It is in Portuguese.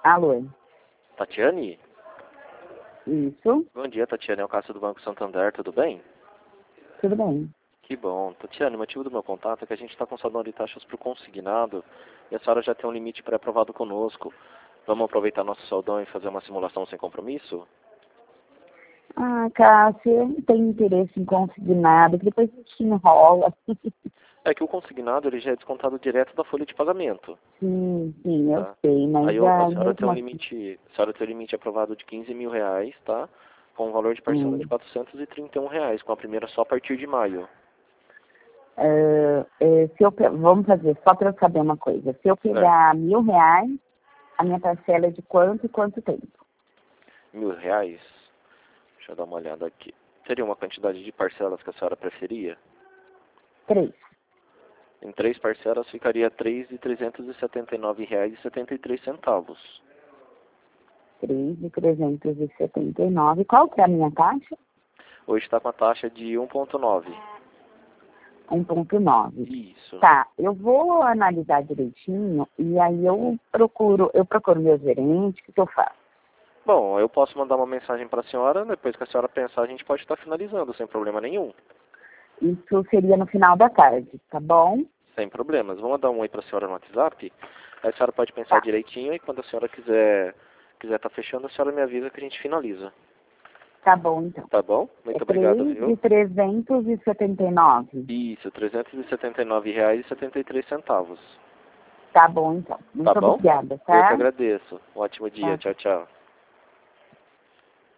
Alô? Tatiane? Isso? Bom dia, Tatiane. É o Cássio do Banco Santander, tudo bem? Tudo bem. Que bom. Tatiane, o motivo do meu contato é que a gente está com saldo de taxas para o consignado e a senhora já tem um limite pré-aprovado conosco. Vamos aproveitar nosso saldão e fazer uma simulação sem compromisso? Ah, Cássio, eu não tenho interesse em consignado, que depois a gente enrola. É que o consignado ele já é descontado direto da folha de pagamento. Sim, eu Tá? sei, mas Aí a senhora tem mesmo um assim. limite, a senhora tem um limite aprovado de R$ 15.000, tá? Com um valor de parcela de R$ 431, com a primeira só a partir de maio. Vamos fazer, só para eu saber uma coisa. Se eu Certo. pegar R$ 1.000, a minha parcela é de quanto e quanto tempo? R$ 1.000? Deixa eu dar uma olhada aqui. Seria uma quantidade de parcelas que a senhora preferia? 3. Em 3 parcelas ficaria R$ 3.379,73. 3.379. Qual que é a minha taxa? Hoje está com a taxa de 1,9. 1,9. Isso. Tá, eu vou analisar direitinho e aí eu procuro meu gerente, o que eu faço? Bom, eu posso mandar uma mensagem para a senhora, depois que a senhora pensar a gente pode estar finalizando, sem problema nenhum. Isso seria no final da tarde, tá bom? Sem problemas. Vou mandar um oi para a senhora no WhatsApp, aí a senhora pode pensar Tá, direitinho e quando a senhora quiser estar fechando, a senhora me avisa que a gente finaliza. tá bom então. Tá bom? É Muito obrigado, 3 de viu? 379. Isso, R$ 379,73. Tá bom então. Tá Muito bom? obrigada, Eu que tá? agradeço. Um ótimo dia. Tá. Tchau, tchau.